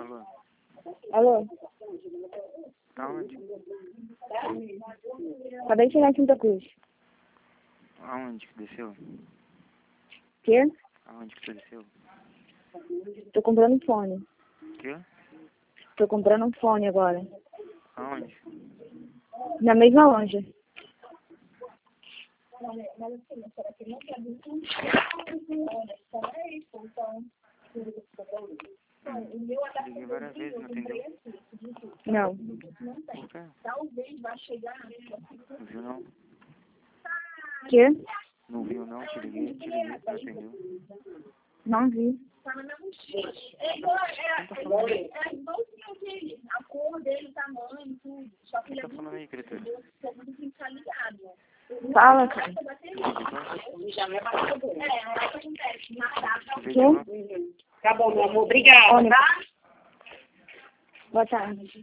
Alô? Alô? Tá onde? Acabei de chegar em Santa Cruz. Aonde que desceu? Quê? Aonde que você desceu? Tô comprando um fone. Quê? Tô comprando um fone agora. Aonde? Na mesma loja. Liguei várias vezes, não atendeu? Não. Por quê? Não viu não? Quê? Não viu não? Te liguei, não atendeu. Não vi. A cor dele, o tamanho, tudo. Só que Quem tá falando aí, criatura? tem que estar ligado. Fala, cara. Quê? Tá bom, meu amor. Obrigada, tá? Boa tarde.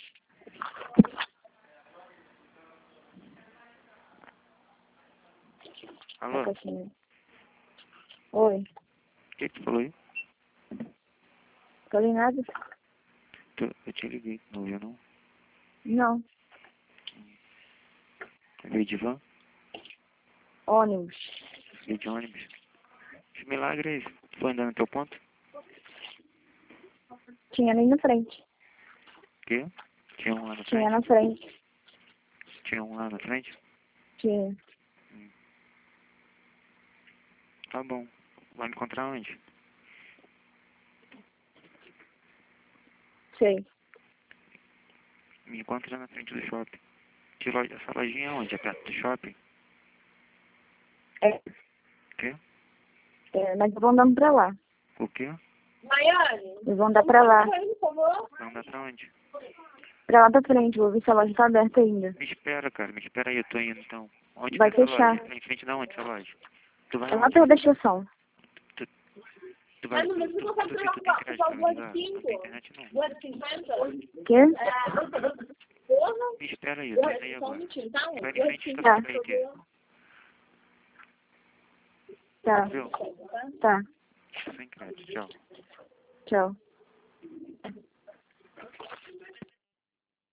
Alô? Oi. O que que tu falou aí? Falei nada? Eu te liguei, não viu não? Não. Veio de van? Ônibus. Veio de ônibus? Que milagre é esse? Foi andando no teu ponto? Tinha ali na frente. Quê? Tinha um lá na Tinha frente? na frente. Tinha um lá na frente? Tinha. Tá bom. Vai me encontrar onde? Sei. Me encontra na frente do shopping. Que loja? Essa lojinha é onde? É perto do shopping? É. Quê? Mas eu vou andando pra lá. O quê? Maiane, Eu vou andar pra lá. por favor. Vai andar pra onde? Pra lá pra frente. Vou ver se a loja tá aberta ainda. Me espera, cara. Me espera aí. Eu tô indo, então. Onde Vai que é essa fechar. loja? Em frente da onde essa loja? Tu vai É lá aonde? perto da estação. Tu vai... Mas não precisa Tu comprar tem uma crédito só pra me duas ligar? de Não tem internet não. 2,50? Quê? Porra. Me espera aí. Eu tô indo aí Só um agora. minutinho, tá? Tu vai de frente à Tá. estação da BRT. Tá. Viu? Tá. Sem crédito. Tchau. Tchau.